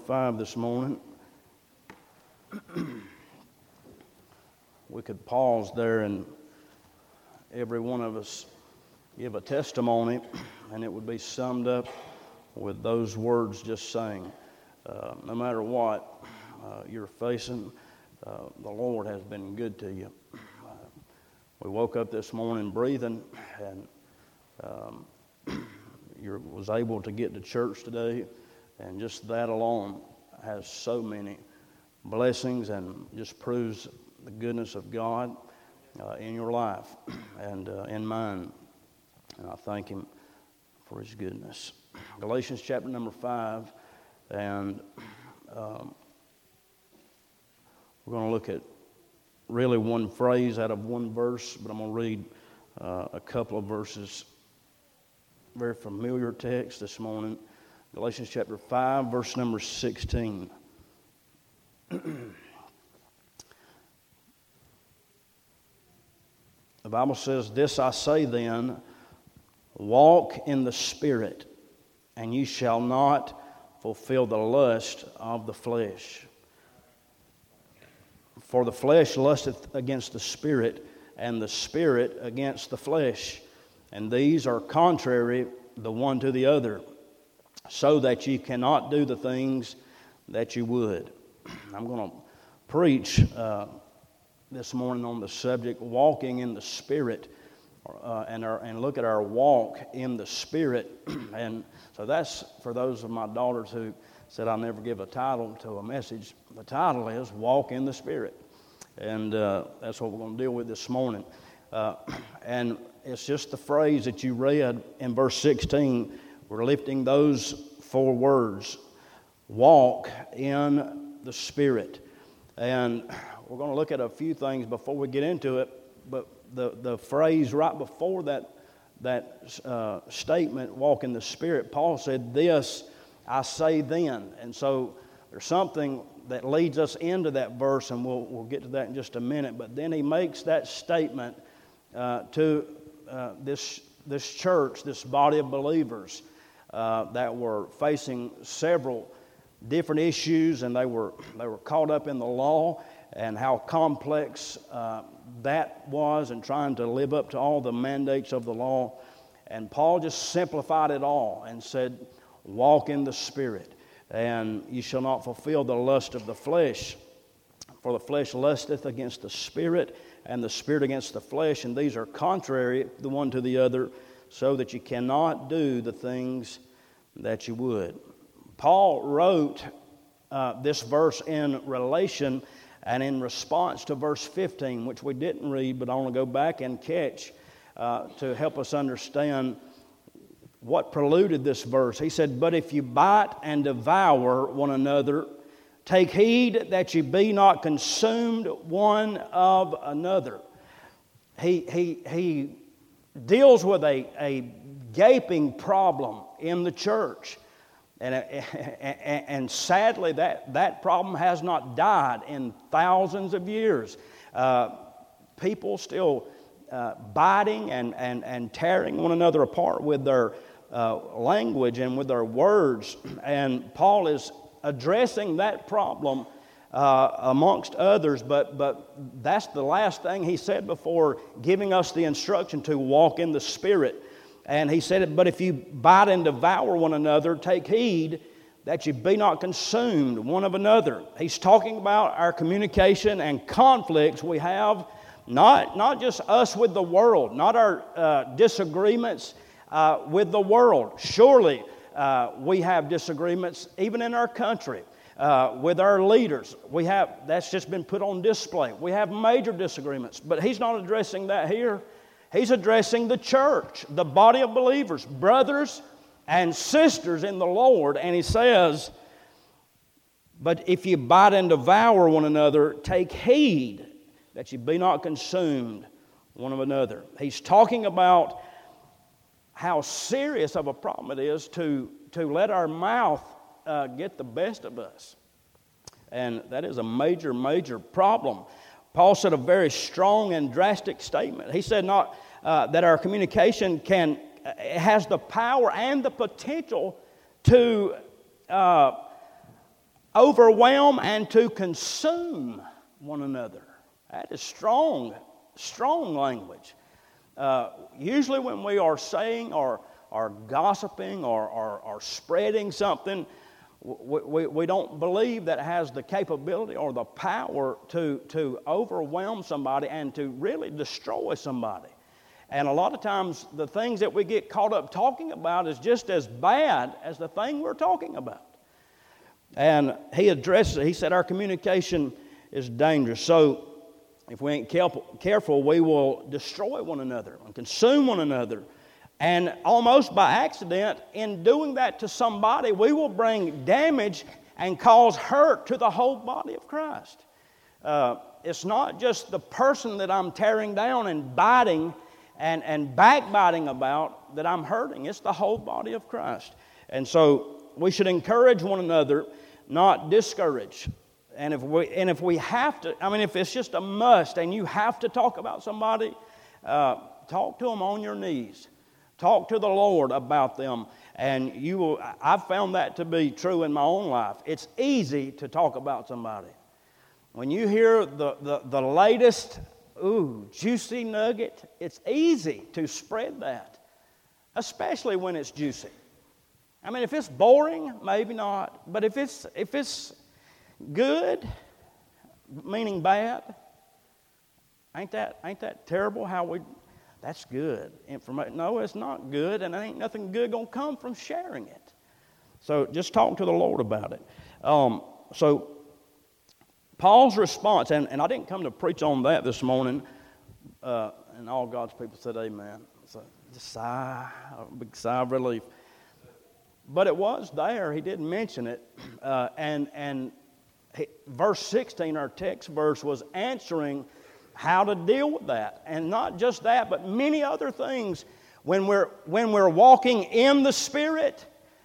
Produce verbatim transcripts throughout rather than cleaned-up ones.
five this morning. We could pause there and every one of us give a testimony, and it would be summed up with those words just saying, uh, no matter what uh, you're facing, uh, the Lord has been good to you. Uh, we woke up this morning breathing, and um, you was able to get to church today, and just that alone has so many blessings and just proves the goodness of God uh, in your life and uh, in mine. And I thank Him for His goodness. Galatians chapter number five, and um, we're going to look at really one phrase out of one verse, but I'm going to read uh, a couple of verses. Very familiar text this morning. Galatians chapter five, verse number sixteen. The Bible says, "This I say then, walk in the Spirit, and ye shall not fulfill the lust of the flesh. For the flesh lusteth against the Spirit, and the Spirit against the flesh. And these are contrary the one to the other, so that ye cannot do the things that you would." I'm going to preach uh, this morning on the subject, walking in the Spirit, uh, and, our, and look at our walk in the Spirit. And so that's for those of my daughters who said I never give a title to a message. The title is Walk in the Spirit. And uh, that's what we're going to deal with this morning. Uh, and it's just the phrase that you read in verse sixteen. We're lifting those four words, walk in the Spirit. And we're going to look at a few things before we get into it. But the, the phrase right before that, that uh, statement, walk in the Spirit, Paul said, "This I say then." And so there's something that leads us into that verse, and we'll, we'll get to that in just a minute. But then he makes that statement uh, to uh, this, this church, this body of believers uh, that were facing several different issues, and they were they were caught up in the law and how complex uh, that was, and trying to live up to all the mandates of the law. And Paul just simplified it all and said, "Walk in the Spirit, and you shall not fulfill the lust of the flesh. For the flesh lusteth against the Spirit, and the Spirit against the flesh, and these are contrary the one to the other, so that you cannot do the things that you would." Paul wrote uh, this verse in relation and in response to verse fifteen, which we didn't read, but I want to go back and catch uh, to help us understand what preluded this verse. He said, "But if you bite and devour one another, take heed that you be not consumed one of another." He, he, he deals with a, a gaping problem in the church. And, and sadly, that, that problem has not died in thousands of years. Uh, people still uh, biting and, and, and tearing one another apart with their uh, language and with their words. And Paul is addressing that problem uh, amongst others, but, but that's the last thing he said before giving us the instruction to walk in the Spirit. And he said, "But if you bite and devour one another, take heed that you be not consumed one of another." He's talking about our communication and conflicts we have, not, not just us with the world, not our uh, disagreements uh, with the world. Surely uh, we have disagreements even in our country uh, with our leaders. We have, that's just been put on display. We have major disagreements, but he's not addressing that here. He's addressing the church, the body of believers, brothers and sisters in the Lord. And he says, "But if you bite and devour one another, take heed that you be not consumed one of another." He's talking about how serious of a problem it is to, to let our mouth uh, get the best of us. And that is a major, major problem. Paul said a very strong and drastic statement. He said not uh, that our communication can uh, has the power and the potential to uh, overwhelm and to consume one another. That is strong, strong language. Uh, usually when we are saying or, or gossiping or, or, or spreading something, we, we, we don't believe that it has the capability or the power to, to overwhelm somebody and to really destroy somebody. And a lot of times the things that we get caught up talking about is just as bad as the thing we're talking about. And he addresses it. He said our communication is dangerous. So if we ain't careful, we will destroy one another and consume one another. And almost by accident, in doing that to somebody, we will bring damage and cause hurt to the whole body of Christ. Uh, it's not just the person that I'm tearing down and biting and, and backbiting about that I'm hurting. It's the whole body of Christ. And so we should encourage one another, not discourage. And if we and if we have to, I mean, if it's just a must and you have to talk about somebody, uh, talk to them on your knees. Talk to the Lord about them. And you will. I've found that to be true in my own life. It's easy to talk about somebody. When you hear the, the, the latest, ooh, juicy nugget, it's easy to spread that, especially when it's juicy. I mean, if it's boring, maybe not. But if it's if it's good, meaning bad, ain't that ain't that terrible? How we that's good information. No, it's not good, and there ain't nothing good gonna come from sharing it. So just talk to the Lord about it. Um, so Paul's response, and, and I didn't come to preach on that this morning, uh, and all God's people said amen. So just sigh, a big sigh of relief. But it was there. He did mention it. Uh, and and he, verse sixteen, our text verse, was answering how to deal with that. And not just that, but many other things. When we're, when we're walking in the Spirit,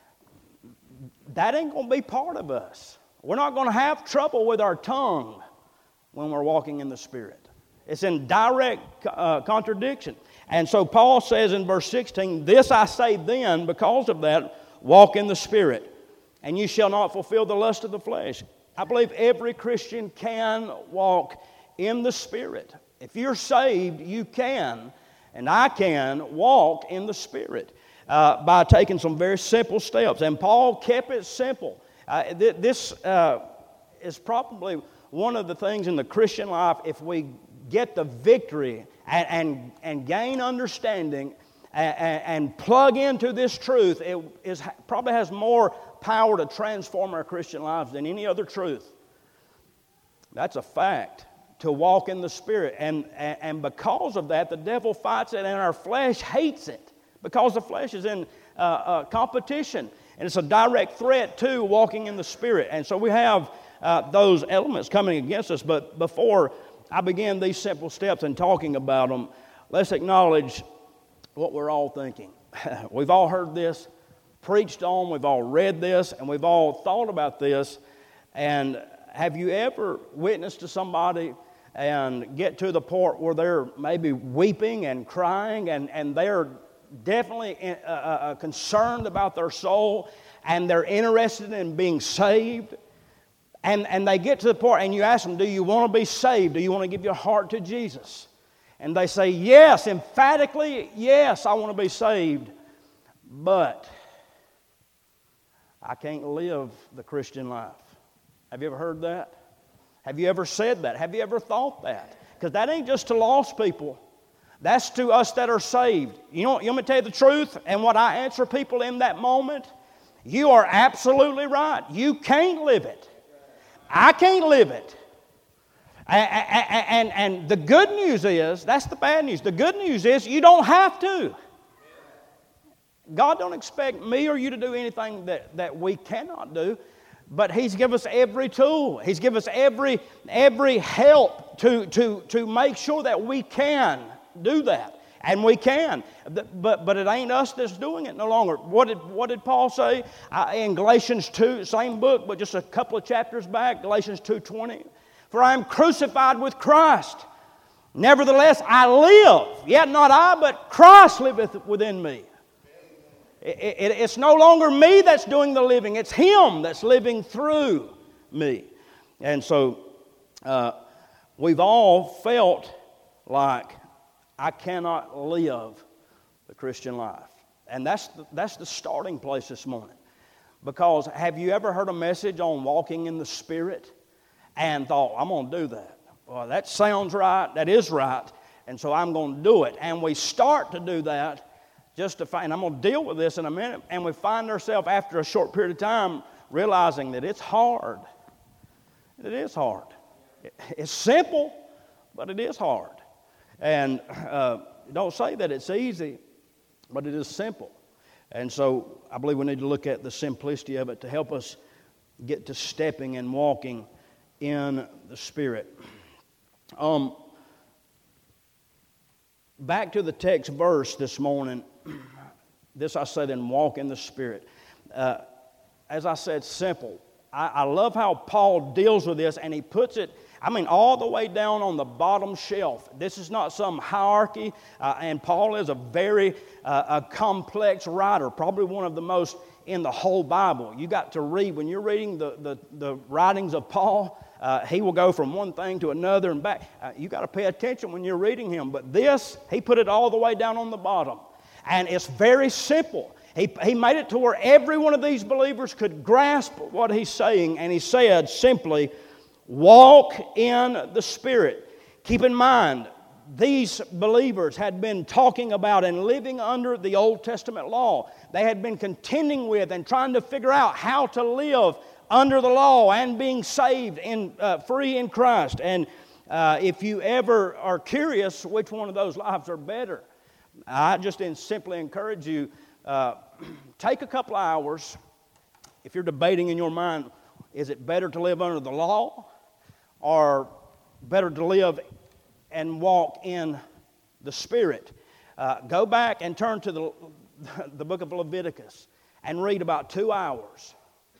that ain't going to be part of us. We're not going to have trouble with our tongue when we're walking in the Spirit. It's in direct uh, contradiction. And so Paul says in verse sixteen, "This I say then, because of that, walk in the Spirit, and you shall not fulfill the lust of the flesh." I believe every Christian can walk in the Spirit. If you're saved, you can, and I can, walk in the Spirit uh, by taking some very simple steps. And Paul kept it simple. Uh, th- this uh, is probably one of the things in the Christian life, if we get the victory and, and, and gain understanding and, and plug into this truth, it is, probably has more power to transform our Christian lives than any other truth. That's a fact, to walk in the Spirit. And, and, and because of that, the devil fights it, and our flesh hates it, because the flesh is in uh, uh, competition. And it's a direct threat to walking in the Spirit. And so we have uh, those elements coming against us. But before I begin these simple steps and talking about them, let's acknowledge what we're all thinking. We've all heard this preached on, we've all read this, and we've all thought about this. And have you ever witnessed to somebody and get to the point where they're maybe weeping and crying, and, and they're definitely in, uh, uh, concerned about their soul, and they're interested in being saved, and, and they get to the point, and you ask them, do you want to be saved? Do you want to give your heart to Jesus? And they say, yes, emphatically, yes, I want to be saved, but I can't live the Christian life. Have you ever heard that? Have you ever said that? Have you ever thought that? Because that ain't just to lost people. That's to us that are saved. You know, you want me to tell you the truth? And what I answer people in that moment, you are absolutely right. You can't live it. I can't live it. And, and, and the good news is, that's the bad news. The good news is you don't have to. God don't expect me or you to do anything that, that we cannot do. But He's given us every tool. He's given us every, every help to, to, to make sure that we can do that. And we can. But, but it ain't us that's doing it no longer. What did, what did Paul say uh, in Galatians two, same book, but just a couple of chapters back, Galatians two twenty? For I am crucified with Christ. Nevertheless, I live. Yet not I, but Christ liveth within me. It, it, it's no longer me that's doing the living. It's Him that's living through me. And so uh, we've all felt like, I cannot live the Christian life. And that's the, that's the starting place this morning. Because have you ever heard a message on walking in the Spirit and thought, I'm going to do that? Well, that sounds right. That is right. And so I'm going to do it. And we start to do that just to find, and I'm going to deal with this in a minute, and we find ourselves after a short period of time realizing that it's hard. It is hard. It's simple, but it is hard. And uh, don't say that it's easy, but it is simple. And so I believe we need to look at the simplicity of it to help us get to stepping and walking in the Spirit. Um, back to the text verse this morning. This I said in walk in the Spirit. Uh, as I said, simple. I, I love how Paul deals with this, and he puts it, I mean, all the way down on the bottom shelf. This is not some hierarchy, uh, and Paul is a very uh, a complex writer, probably one of the most in the whole Bible. You got to read, when you're reading the, the, the writings of Paul, uh, he will go from one thing to another and back. Uh, you got to pay attention when you're reading him. But this, he put it all the way down on the bottom. And it's very simple. He, he made it to where every one of these believers could grasp what he's saying. And he said simply, walk in the Spirit. Keep in mind, these believers had been talking about and living under the Old Testament law. They had been contending with and trying to figure out how to live under the law and being saved and uh, free in Christ. And uh, if you ever are curious which one of those lives are better, I just simply encourage you, uh, take a couple of hours. If you're debating in your mind, is it better to live under the law or better to live and walk in the Spirit? Uh, go back and turn to the, the book of Leviticus and read about two hours.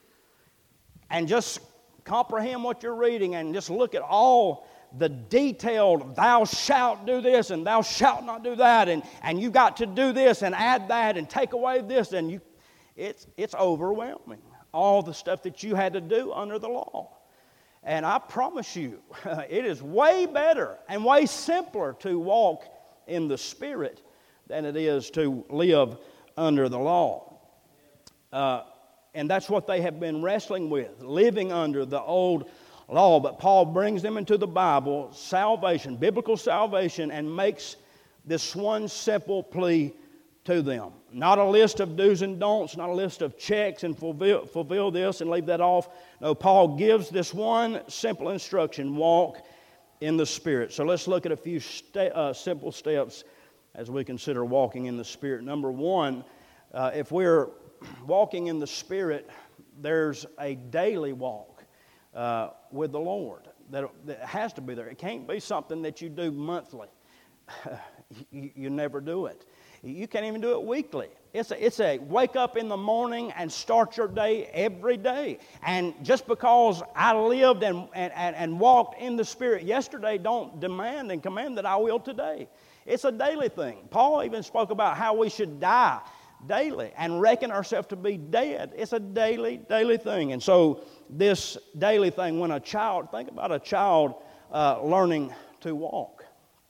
And just comprehend what you're reading and just look at all the detailed, thou shalt do this and thou shalt not do that, and, and you've got to do this and add that and take away this, and you, it's, it's overwhelming, all the stuff that you had to do under the law. And I promise you, it is way better and way simpler to walk in the Spirit than it is to live under the law. Uh, and that's what they have been wrestling with, living under the old law. But Paul brings them into the Bible, salvation, biblical salvation, and makes this one simple plea to them. Not a list of do's and don'ts, not a list of checks and fulfill, fulfill this and leave that off. No, Paul gives this one simple instruction, walk in the Spirit. So let's look at a few sta- uh, simple steps as we consider walking in the Spirit. Number one, uh, if we're walking in the Spirit, there's a daily walk uh, with the Lord that, that has to be there. It can't be something that you do monthly. you, you never do it. You can't even do it weekly. It's a, it's a wake up in the morning and start your day every day. And just because I lived and, and, and walked in the Spirit yesterday, don't demand and command that I will today. It's a daily thing. Paul even spoke about how we should die daily and reckon ourselves to be dead. It's a daily, daily thing. And so this daily thing, when a child, think about a child uh, learning to walk.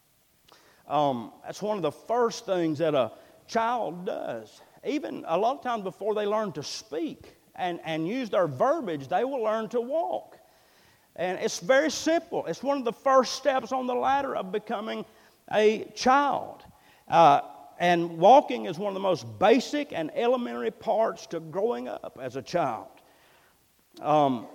Um, that's one of the first things that a child does. Even a lot of times before they learn to speak and, and use their verbiage, they will learn to walk. And it's very simple. It's one of the first steps on the ladder of becoming a child. Uh, and walking is one of the most basic and elementary parts to growing up as a child. Um,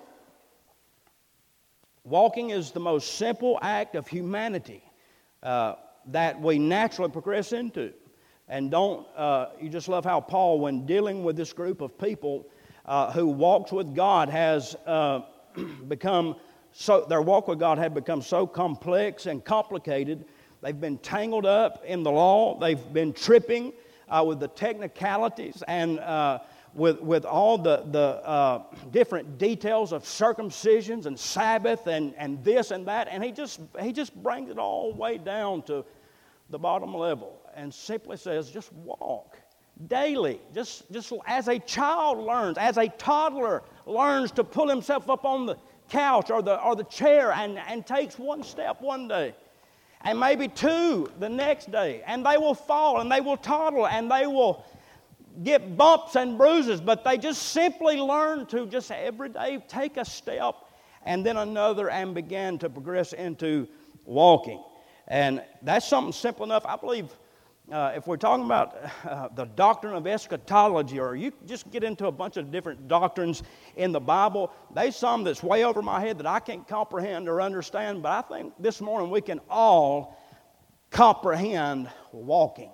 walking is the most simple act of humanity uh, that we naturally progress into. And don't, uh, you just love how Paul, when dealing with this group of people uh, who walks with God, has uh, become so, their walk with God had become so complex and complicated. They've been tangled up in the law. They've been tripping uh, with the technicalities and uh, with with all the, the uh, different details of circumcisions and Sabbath and, and this and that. And he just he just brings it all way down to the bottom level and simply says, just walk daily. Just, just as a child learns, as a toddler learns to pull himself up on the couch or the, or the chair and, and takes one step one day, and maybe two the next day, and they will fall and they will toddle and they will get bumps and bruises, but they just simply learn to just every day take a step and then another and begin to progress into walking. And that's something simple enough. I believe uh, if we're talking about uh, the doctrine of eschatology, or you just get into a bunch of different doctrines in the Bible, there's some that's way over my head that I can't comprehend or understand, but I think this morning we can all comprehend walking.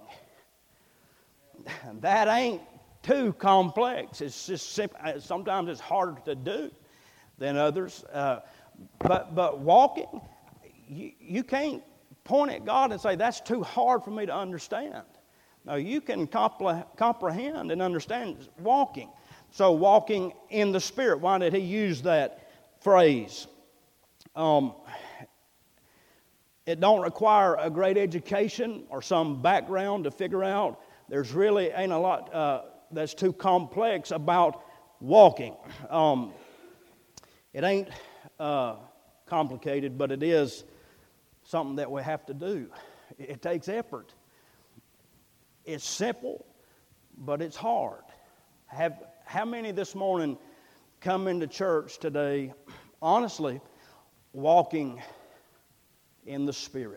That ain't too complex. It's just simple. Sometimes it's harder to do than others. Uh, but but walking, you, you can't point at God and say, that's too hard for me to understand. No, you can compre- comprehend and understand walking. So walking in the Spirit. Why did he use that phrase? Um, it don't require a great education or some background to figure out. There's really ain't a lot uh, that's too complex about walking. Um, it ain't uh, complicated, but it is something that we have to do. It, it takes effort. It's simple, but it's hard. Have how many this morning come into church today, honestly, walking in the Spirit?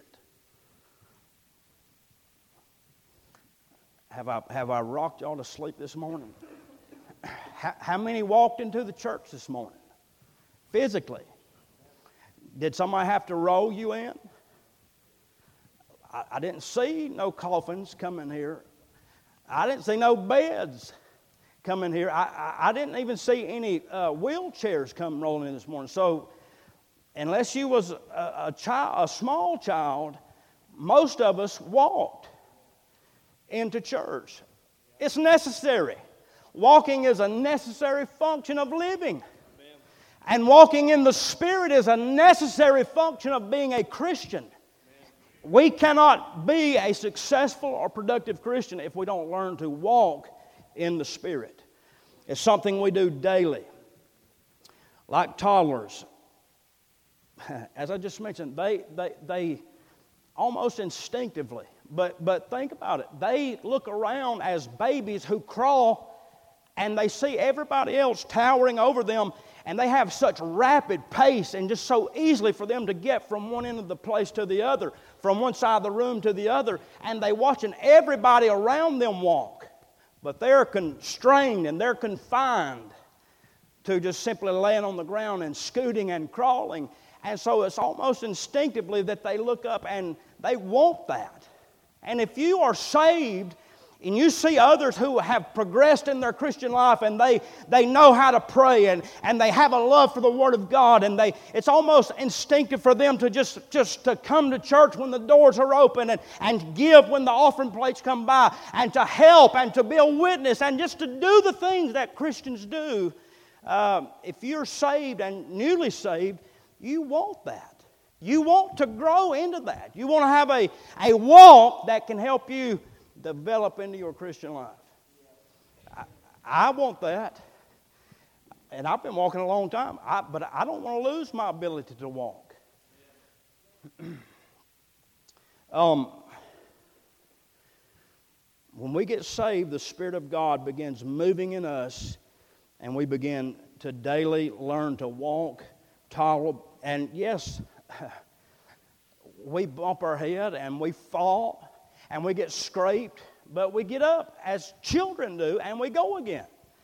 Have I, have I rocked y'all to sleep this morning? How, how many walked into the church this morning? Physically. Did somebody have to roll you in? I, I didn't see no coffins coming here. I didn't see no beds coming here. I, I, I didn't even see any uh, wheelchairs come rolling in this morning. So unless you was a, a child, a small child, most of us walked into church. It's necessary. Walking is a necessary function of living. Amen. And walking in the Spirit is a necessary function of being a Christian. Amen. We cannot be a successful or productive Christian if we don't learn to walk in the Spirit. It's something we do daily. Like toddlers, as I just mentioned, they they they almost instinctively, But but think about it. They look around as babies who crawl, and they see everybody else towering over them, and they have such rapid pace and just so easily for them to get from one end of the place to the other, from one side of the room to the other, and they watching everybody around them walk. But they're constrained and they're confined to just simply laying on the ground and scooting and crawling. And so it's almost instinctively that they look up and they want that. And if you are saved and you see others who have progressed in their Christian life and they, they know how to pray and, and they have a love for the Word of God, and they it's almost instinctive for them to just, just to come to church when the doors are open and, and give when the offering plates come by and to help and to be a witness and just to do the things that Christians do. Uh, if you're saved and newly saved, you want that. You want to grow into that. You want to have a, a walk that can help you develop into your Christian life. I, I want that. And I've been walking a long time. I, but I don't want to lose my ability to walk. um, when we get saved, the Spirit of God begins moving in us, and we begin to daily learn to walk, tolerate, and yes, we bump our head and we fall and we get scraped, but we get up as children do and we go again.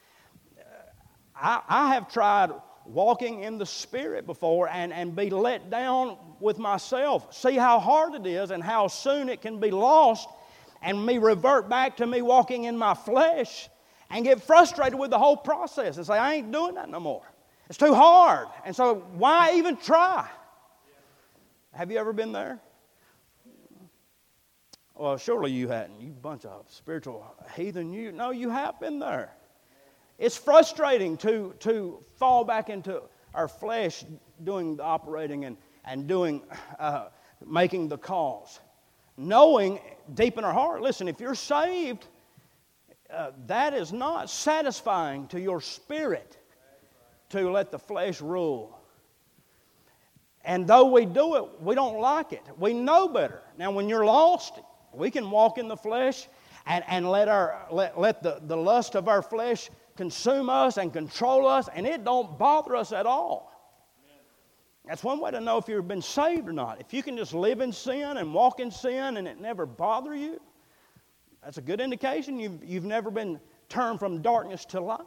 I, I have tried walking in the Spirit before and, and be let down with myself, see how hard it is and how soon it can be lost, and me revert back to me walking in my flesh and get frustrated with the whole process and say, I ain't doing that no more. It's too hard. And so why even try? Have you ever been there? Well, surely you hadn't. You bunch of spiritual heathen. You no, you have been there. It's frustrating to, to fall back into our flesh doing the operating and, and doing, uh, making the calls. Knowing deep in our heart, listen, if you're saved, uh, that is not satisfying to your spirit to let the flesh rule. And though we do it, we don't like it. We know better. Now, when you're lost, we can walk in the flesh and, and let, our, let, let the, the lust of our flesh consume us and control us, and it don't bother us at all. That's one way to know if you've been saved or not. If you can just live in sin and walk in sin and it never bother you, that's a good indication you've, you've never been turned from darkness to light.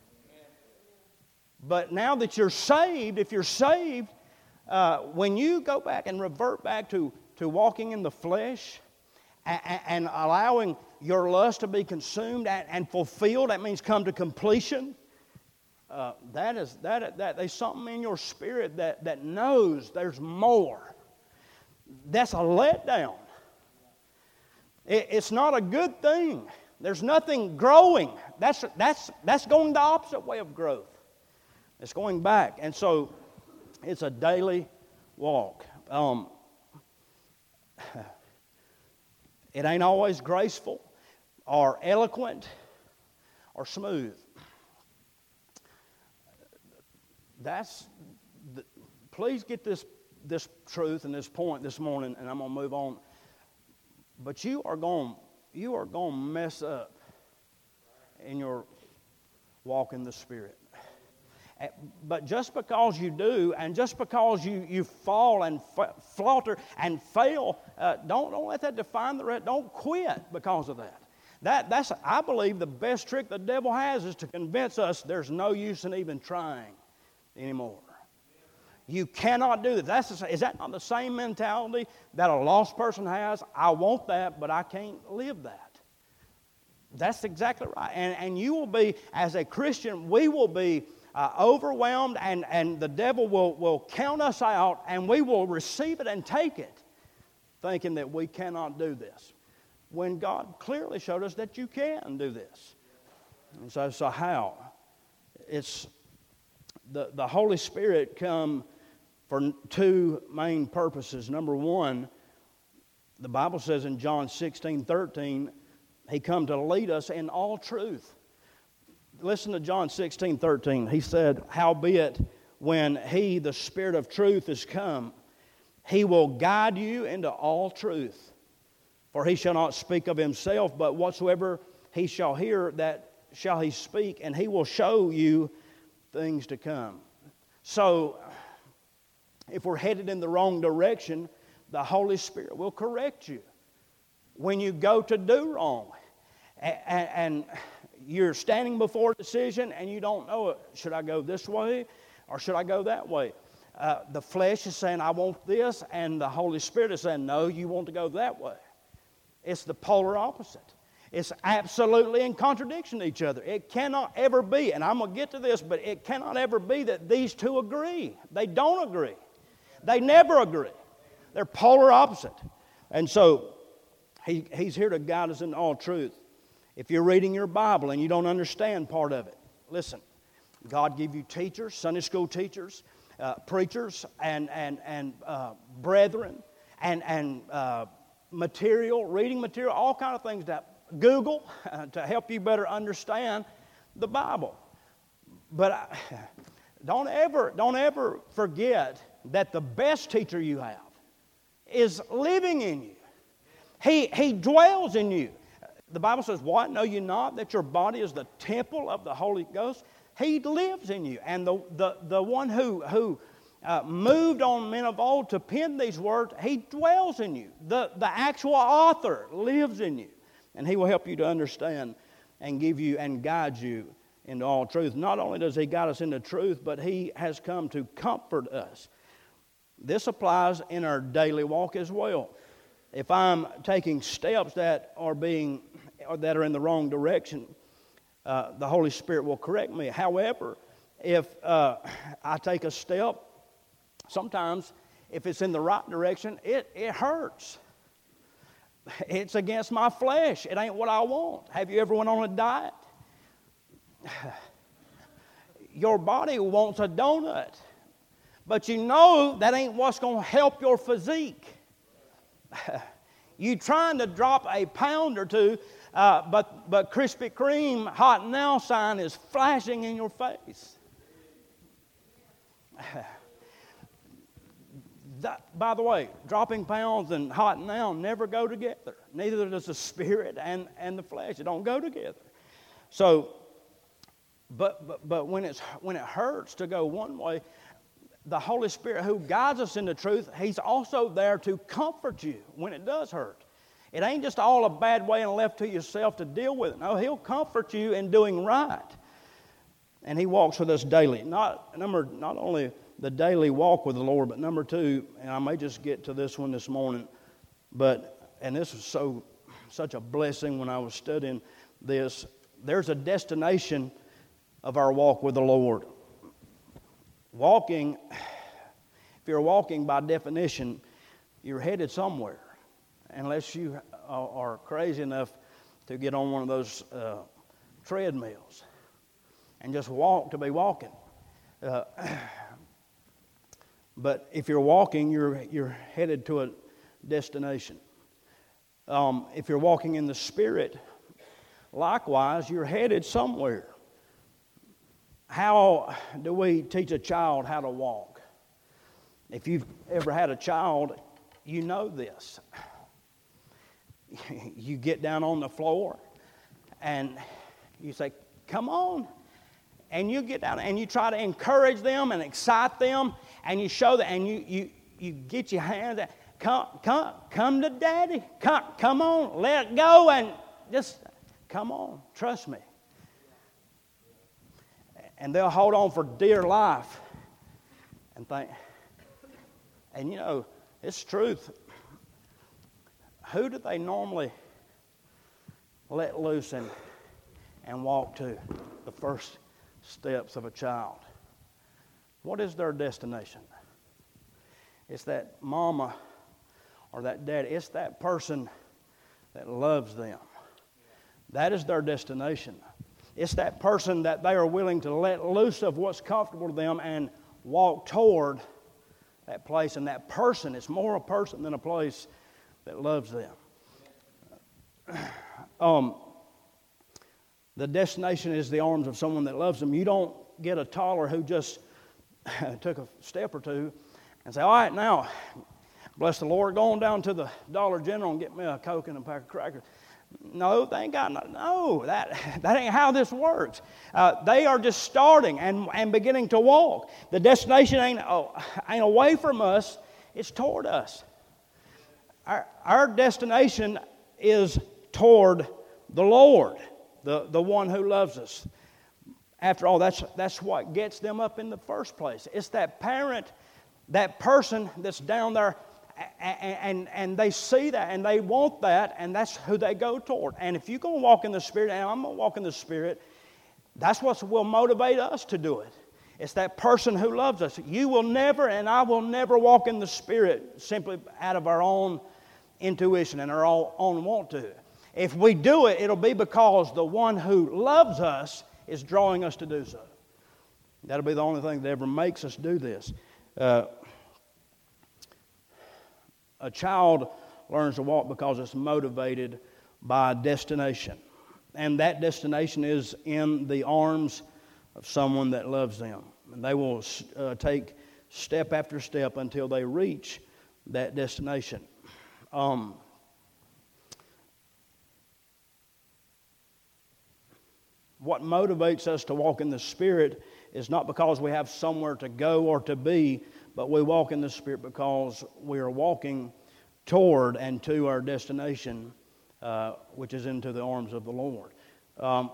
But now that you're saved, if you're saved, uh, when you go back and revert back to, to walking in the flesh and, and allowing your lust to be consumed and, and fulfilled, that means come to completion. Uh, that is that that there's something in your spirit that, that knows there's more. That's a letdown. It, it's not a good thing. There's nothing growing. That's that's that's going the opposite way of growth. It's going back, and so it's a daily walk. Um, it ain't always graceful, or eloquent, or smooth. That's, the, please get this, this truth and this point this morning, and I'm going to move on. But you are going, you are going to mess up in your walk in the Spirit. But just because you do, and just because you, you fall and f- falter and fail, uh, don't, don't let that define the rest. Don't quit because of that. That that's, I believe, the best trick the devil has is to convince us there's no use in even trying anymore. You cannot do this. That's the, is that not the same mentality that a lost person has? I want that, but I can't live that. That's exactly right. And, and you will be, as a Christian, we will be uh, overwhelmed, and, and the devil will, will count us out, and we will receive it and take it, thinking that we cannot do this, when God clearly showed us that you can do this. And so, so how? It's The, the Holy Spirit come for two main purposes. Number one, the Bible says in John sixteen thirteen, He come to lead us in all truth. Listen to John sixteen thirteen. He said, howbeit, when He, the Spirit of truth, is come, He will guide you into all truth. For He shall not speak of Himself, but whatsoever He shall hear, that shall He speak, and He will show you things to come. So, if we're headed in the wrong direction, the Holy Spirit will correct you. When you go to do wrong, and, and you're standing before a decision and you don't know, should I go this way or should I go that way? Uh, the flesh is saying, I want this, and the Holy Spirit is saying, no, you want to go that way. It's the polar opposite. It's absolutely in contradiction to each other. It cannot ever be, and I'm going to get to this, but it cannot ever be that these two agree. They don't agree. They never agree. They're polar opposite. And so, he, He's here to guide us in all truth. If you're reading your Bible and you don't understand part of it, listen, God give you teachers, Sunday school teachers, uh, preachers, and, and, and uh, brethren, and, and uh, material, reading material, all kind of things that Google uh, to help you better understand the Bible. But I, don't ever, don't ever forget that the best teacher you have is living in you. He, he dwells in you. The Bible says, what? Know you not that your body is the temple of the Holy Ghost? He lives in you. And the, the, the one who, who uh, moved on men of old to pen these words, He dwells in you. The, the actual author lives in you. And He will help you to understand and give you and guide you into all truth. Not only does He guide us into truth, but He has come to comfort us. This applies in our daily walk as well. If I'm taking steps that are being or that are in the wrong direction, uh, the Holy Spirit will correct me. However, if uh, I take a step, sometimes if it's in the right direction, it, it hurts. It's against my flesh. It ain't what I want. Have you ever went on a diet? Your body wants a donut, but you know that ain't what's going to help your physique. You trying to drop a pound or two, uh, but but Krispy Kreme hot now sign is flashing in your face. That, by the way, dropping pounds and hot and down never go together. Neither does the spirit and, and the flesh. They don't go together. So, but but but when it's when it hurts to go one way, the Holy Spirit who guides us into truth, He's also there to comfort you when it does hurt. It ain't just all a bad way and left to yourself to deal with it. No, He'll comfort you in doing right. And He walks with us daily. Not number not only the daily walk with the Lord, but number two, and I may just get to this one this morning, but and this was so such a blessing when I was studying this. There's a destination of our walk with the Lord. Walking, if you're walking by definition, you're headed somewhere, unless you are crazy enough to get on one of those uh, treadmills and just walk to be walking. Uh, but if you're walking, you're you're headed to a destination. Um, if you're walking in the Spirit, likewise, you're headed somewhere. How do we teach a child how to walk? If you've ever had a child, you know this. You get down on the floor and you say, "Come on." And you get down and you try to encourage them and excite them, and you show them, and you you, you get your hands out. Come, come, come to Daddy. Come, come on, let it go and just come on, trust me. And they'll hold on for dear life and think, and you know, it's truth. Who do they normally let loose and, and walk to? The first steps of a child. What is their destination? It's that mama or that daddy. It's that person that loves them. That is their destination. It's that person that they are willing to let loose of what's comfortable to them and walk toward that place. And that person, it's more a person than a place that loves them. Um, the destination is the arms of someone that loves them. You don't get a toddler who just took a step or two and say, "All right, now, bless the Lord, go on down to the Dollar General and get me a Coke and a pack of crackers." No, they ain't got no, no that, that ain't how this works. Uh, they are just starting and, and beginning to walk. The destination ain't, oh, ain't away from us, it's toward us. Our, our destination is toward the Lord, the, the one who loves us. After all, that's, that's what gets them up in the first place. It's that parent, that person that's down there, and, and, and they see that, and they want that, and that's who they go toward. And if you're going to walk in the Spirit, and I'm going to walk in the Spirit, that's what will motivate us to do it. It's that person who loves us. You will never, and I will never walk in the Spirit simply out of our own intuition and our own want to. If we do it, it'll be because the one who loves us is drawing us to do so. That'll be the only thing that ever makes us do this. Uh, a child learns to walk because it's motivated by a destination. And that destination is in the arms of someone that loves them. And they will uh, take step after step until they reach that destination. Um, what motivates us to walk in the Spirit is not because we have somewhere to go or to be, but we walk in the Spirit because we are walking toward and to our destination, uh, which is into the arms of the Lord. Um,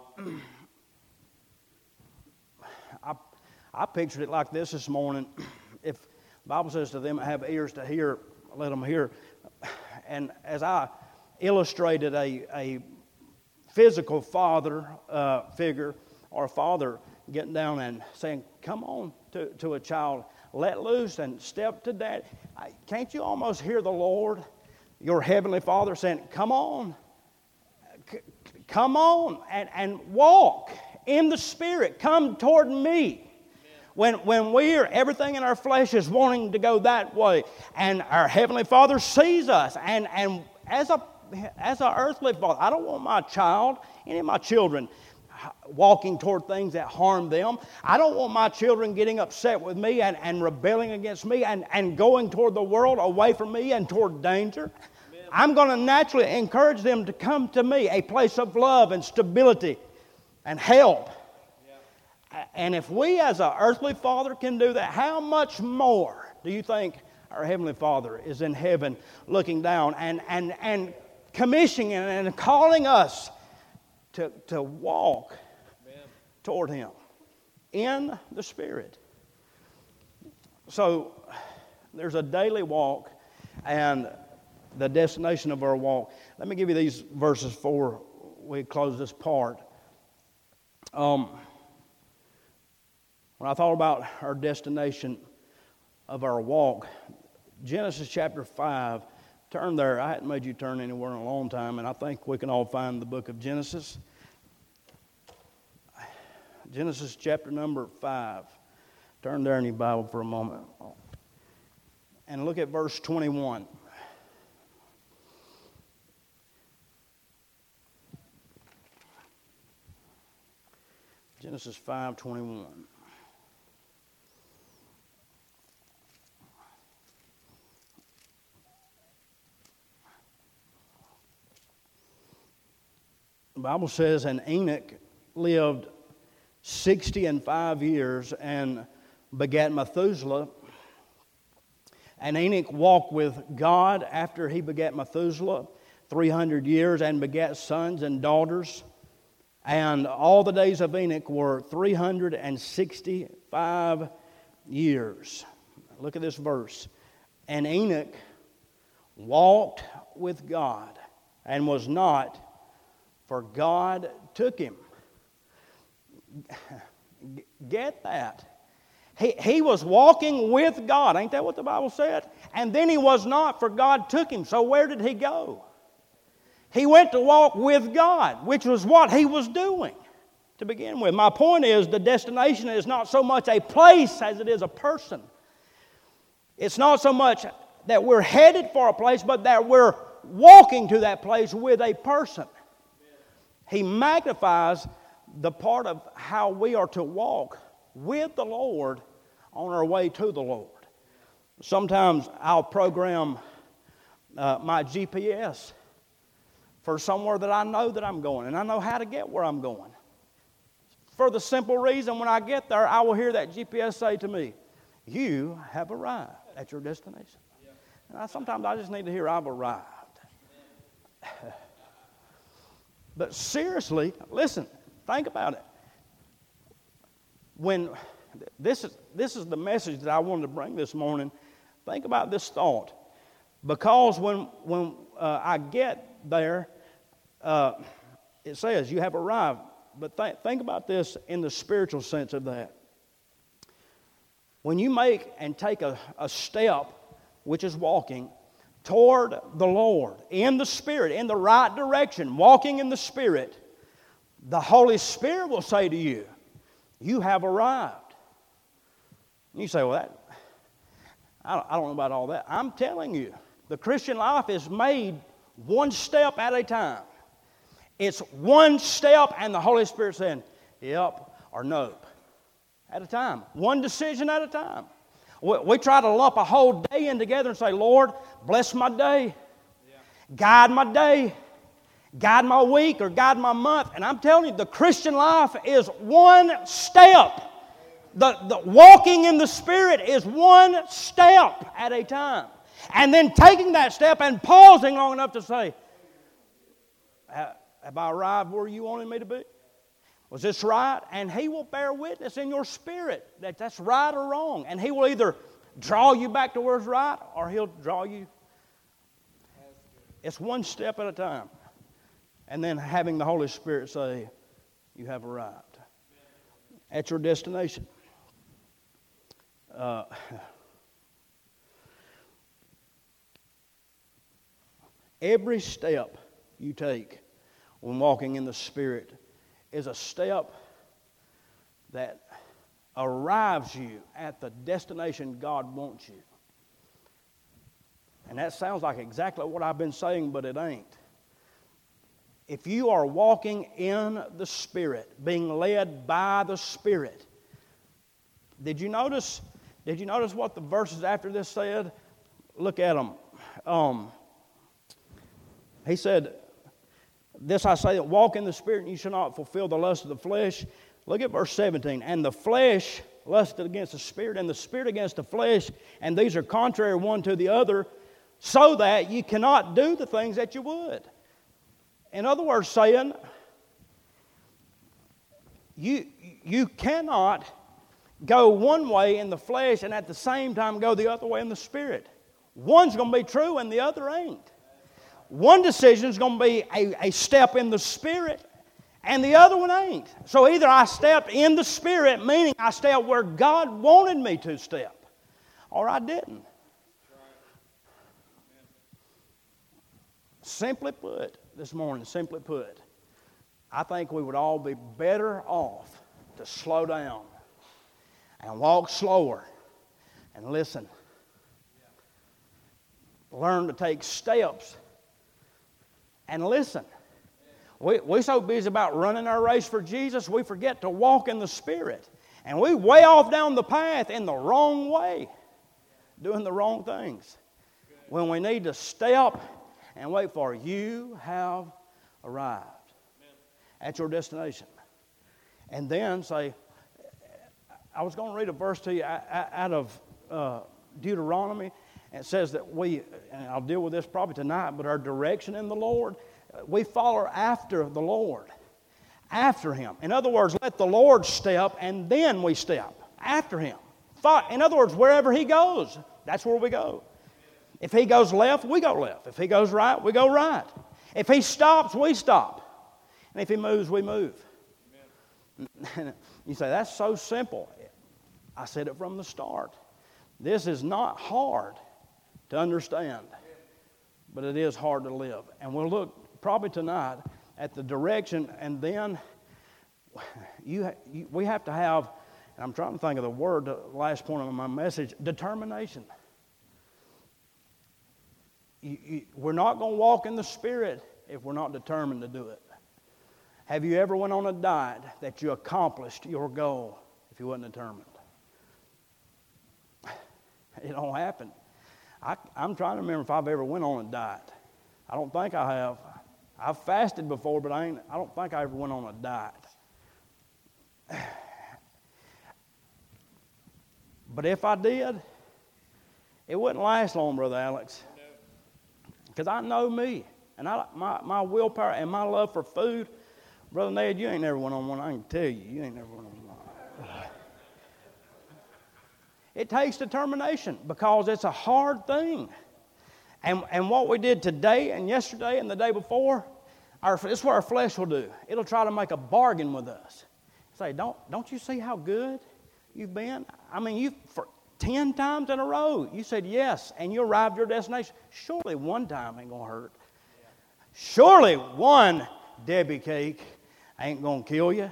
I, I pictured it like this this morning. If the Bible says to them that have ears to hear, let them hear. And as I illustrated a, a physical father uh, figure or a father getting down and saying, "Come on," to, to a child, let loose and step to Dad. Can't you almost hear the Lord, your heavenly Father, saying, "Come on, c- come on and, and walk in the Spirit. Come toward me." When, when we're, everything in our flesh is wanting to go that way, and our Heavenly Father sees us, and, and as a as an earthly father, I don't want my child, any of my children, walking toward things that harm them. I don't want my children getting upset with me and, and rebelling against me and, and going toward the world away from me and toward danger. Amen. I'm going to naturally encourage them to come to me, a place of love and stability and help. Yeah. And if we as an earthly father can do that, how much more do you think our Heavenly Father is in heaven looking down and, and, and commissioning and calling us to, to walk Amen. Toward Him in the Spirit. So there's a daily walk and the destination of our walk. Let me give you these verses before we close this part. Um, when I thought about our destination of our walk, Genesis chapter five, turn there. I hadn't made you turn anywhere in a long time, and I think we can all find the book of Genesis. Genesis chapter number five. Turn there in your Bible for a moment. And look at verse twenty-one. Genesis five twenty-one. The Bible says, and Enoch lived sixty and five years and begat Methuselah. And Enoch walked with God after he begat Methuselah three hundred years and begat sons and daughters. And all the days of Enoch were three hundred sixty-five years. Look at this verse. And Enoch walked with God and was not, for God took him. Get that? He, he was walking with God. Ain't that what the Bible said? And then he was not, for God took him. So where did he go? He went to walk with God, which was what he was doing to begin with. My point is, the destination is not so much a place as it is a person. It's not so much that we're headed for a place, but that we're walking to that place with a person. He magnifies the part of how we are to walk with the Lord on our way to the Lord. Sometimes I'll program uh, my G P S for somewhere that I know that I'm going, and I know how to get where I'm going. For the simple reason, when I get there, I will hear that G P S say to me, "You have arrived at your destination." And I, sometimes I just need to hear, "I've arrived." But seriously, listen, think about it. When this is this is the message that I wanted to bring this morning. Think about this thought, because when when uh, I get there, uh, it says you have arrived. But th- think about this in the spiritual sense of that. When you make and take a, a step, which is walking, toward the Lord, in the Spirit, in the right direction, walking in the Spirit, the Holy Spirit will say to you, "You have arrived." And you say, "Well, that I don't, I don't know about all that." I'm telling you, the Christian life is made one step at a time. It's one step, and the Holy Spirit saying, "Yep" or "Nope," at a time. One decision at a time. We, we try to lump a whole day in together and say, "Lord, bless my day. Yeah. Guide my day. Guide my week or guide my month." And I'm telling you, the Christian life is one step. The, the walking in the Spirit is one step at a time. And then taking that step and pausing long enough to say, "Have I arrived where you wanted me to be? Was this right?" And He will bear witness in your spirit that that's right or wrong. And He will either draw you back to where it's right, or He'll draw you. It's one step at a time. And then having the Holy Spirit say, "You have arrived at your destination." Uh, every step you take when walking in the Spirit is a step that arrives you at the destination God wants you. And that sounds like exactly what I've been saying, but it ain't. if you are walking in the Spirit, being led by the Spirit, did you notice? Did you notice what the verses after this said? Look at them. Um, he said, "This I say, that walk in the Spirit, and you shall not fulfill the lust of the flesh." Look at verse seventeen. "And the flesh lusted against the Spirit, and the Spirit against the flesh, and these are contrary one to the other, so that you cannot do the things that you would." In other words, saying, you, you cannot go one way in the flesh and at the same time go the other way in the Spirit. One's going to be true and the other ain't. One decision is going to be a, a step in the Spirit and the other one ain't. So either I stepped in the Spirit, meaning I stepped where God wanted me to step, or I didn't. Simply put, this morning, simply put, I think we would all be better off to slow down and walk slower and listen. Learn to take steps and listen. We, we're so busy about running our race for Jesus, we forget to walk in the Spirit. And we way off down the path in the wrong way, doing the wrong things. When we need to step and wait for you have arrived at your destination. And then say, I was going to read a verse to you out of uh, Deuteronomy. It says that we, and I'll deal with this probably tonight, but our direction in the Lord, we follow after the Lord, after Him. In other words, let the Lord step and then we step after Him. In other words, wherever He goes, that's where we go. If He goes left, we go left. If He goes right, we go right. If He stops, we stop. And if He moves, we move. You say, that's so simple. I said it from the start. This is not hard to understand, but it is hard to live. And we'll look probably tonight at the direction, and then you, you we have to have, and I'm trying to think of the word, the last point of my message, determination. You, you, we're not going to walk in the Spirit if we're not determined to do it. Have you ever went on a diet that you accomplished your goal if you wasn't determined? It don't happen. I, I'm trying to remember if I've ever went on a diet. I don't think I have. I've fasted before, but I ain't. I don't think I ever went on a diet. But if I did, it wouldn't last long, Brother Alex. Because I know me, and I, my, my willpower and my love for food. Brother Ned, you ain't never went on one. I can tell you, you ain't never went on one. It takes determination because it's a hard thing. And, and what we did today and yesterday and the day before, our, this is what our flesh will do. It'll try to make a bargain with us. Say, don't, don't you see how good you've been? I mean, you for ten times in a row, you said yes, and you arrived at your destination. Surely one time ain't going to hurt. Surely one Debbie cake ain't going to kill you.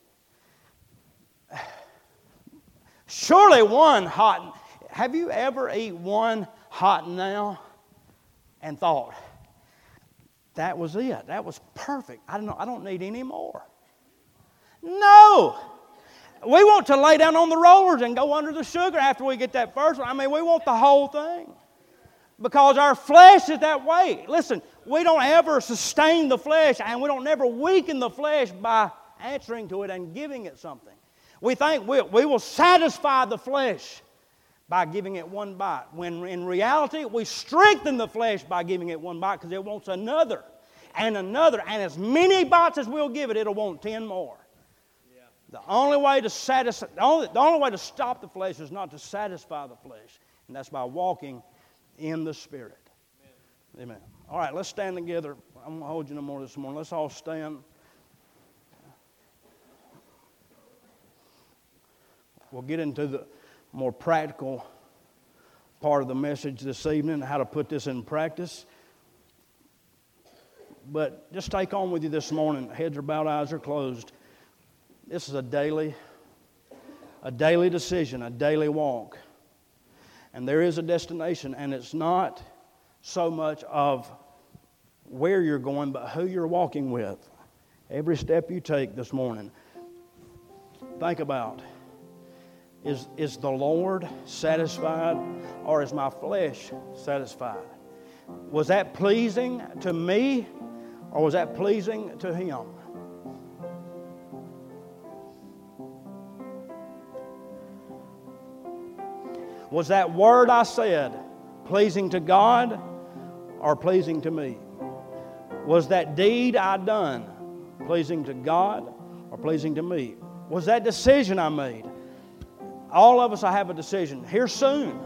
Surely one hot. Have you ever eaten one hot now and thought, that was it. That was perfect. I don't know, I don't need any more. No. We want to lay down on the rollers and go under the sugar after we get that first one. I mean, we want the whole thing. Because our flesh is that way. Listen, we don't ever sustain the flesh, and we don't never weaken the flesh by answering to it and giving it something. We think we, we will satisfy the flesh by giving it one bite, when in reality we strengthen the flesh by giving it one bite because it wants another and another. And as many bites as we'll give it, it'll want ten more. Yeah. The only way to satisfy, the only, the only way to stop the flesh is not to satisfy the flesh, and that's by walking in the Spirit. Amen. Amen. All right, let's stand together. I'm going to hold you no more this morning. Let's all stand. We'll get into the more practical part of the message this evening, how to put this in practice. But just take on with you this morning. Heads are bowed, eyes are closed. This is a daily, a daily decision, a daily walk. And there is a destination, and it's not so much of where you're going, but who you're walking with. Every step you take this morning, think about, is, is the Lord satisfied, or is my flesh satisfied? Was that pleasing to me, or was that pleasing to Him? Was that word I said pleasing to God or pleasing to me? Was that deed I done pleasing to God or pleasing to me? Was that decision I made? All of us, I have a decision. Here soon,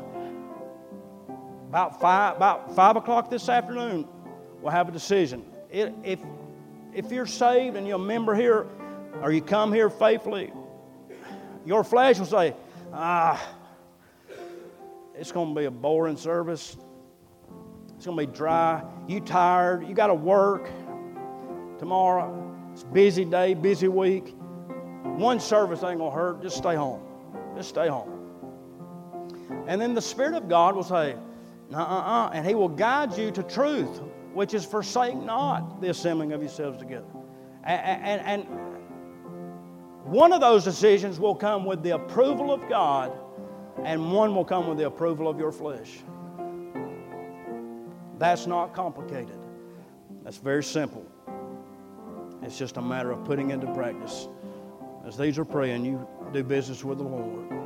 about five, about five o'clock this afternoon, we'll have a decision. It, if, if you're saved and you're a member here, or you come here faithfully, your flesh will say, ah, it's going to be a boring service. It's going to be dry. You tired. You got to work tomorrow. It's a busy day, busy week. One service ain't going to hurt. Just stay home. Just stay home. And then the Spirit of God will say, uh-uh-uh, and He will guide you to truth, which is forsake not the assembling of yourselves together. And, and, and one of those decisions will come with the approval of God, and one will come with the approval of your flesh. That's not complicated. That's very simple. It's just a matter of putting into practice. As these are praying, you do business with the Lord.